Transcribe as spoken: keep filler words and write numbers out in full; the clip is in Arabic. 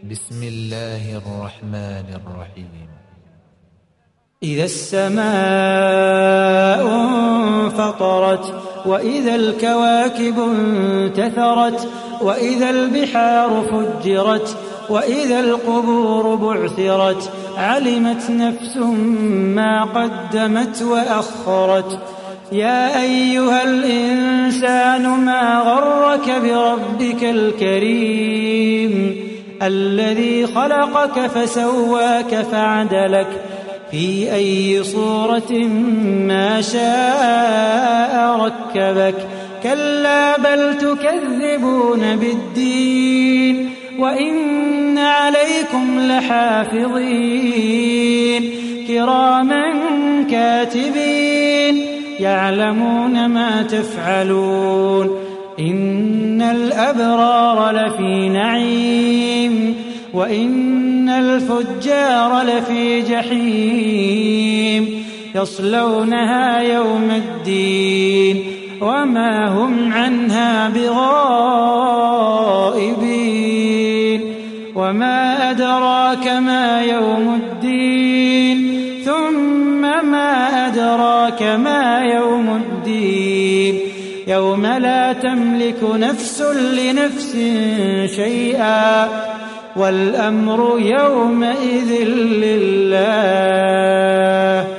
بسم الله الرحمن الرحيم. إذا السماء انفطرت وإذا الكواكب انتثرت وإذا البحار فجرت وإذا القبور بعثرت علمت نفس ما قدمت وأخرت. يا أيها الإنسان ما غرك بربك الكريم الذي خلقك فسواك فعدلك في أي صورة ما شاء ركبك. كلا بل تكذبون بالدين وإن عليكم لحافظين كراما كاتبين يعلمون ما تفعلون. إن الأبرار لفي نعيم وإن الفجار لفي جحيم يصلونها يوم الدين وما هم عنها بغائبين. وما أدراك ما يوم الدين ثم ما أدراك ما يوم الدين يوم لا تملك نفس لنفس شيئا والأمر يومئذ لله.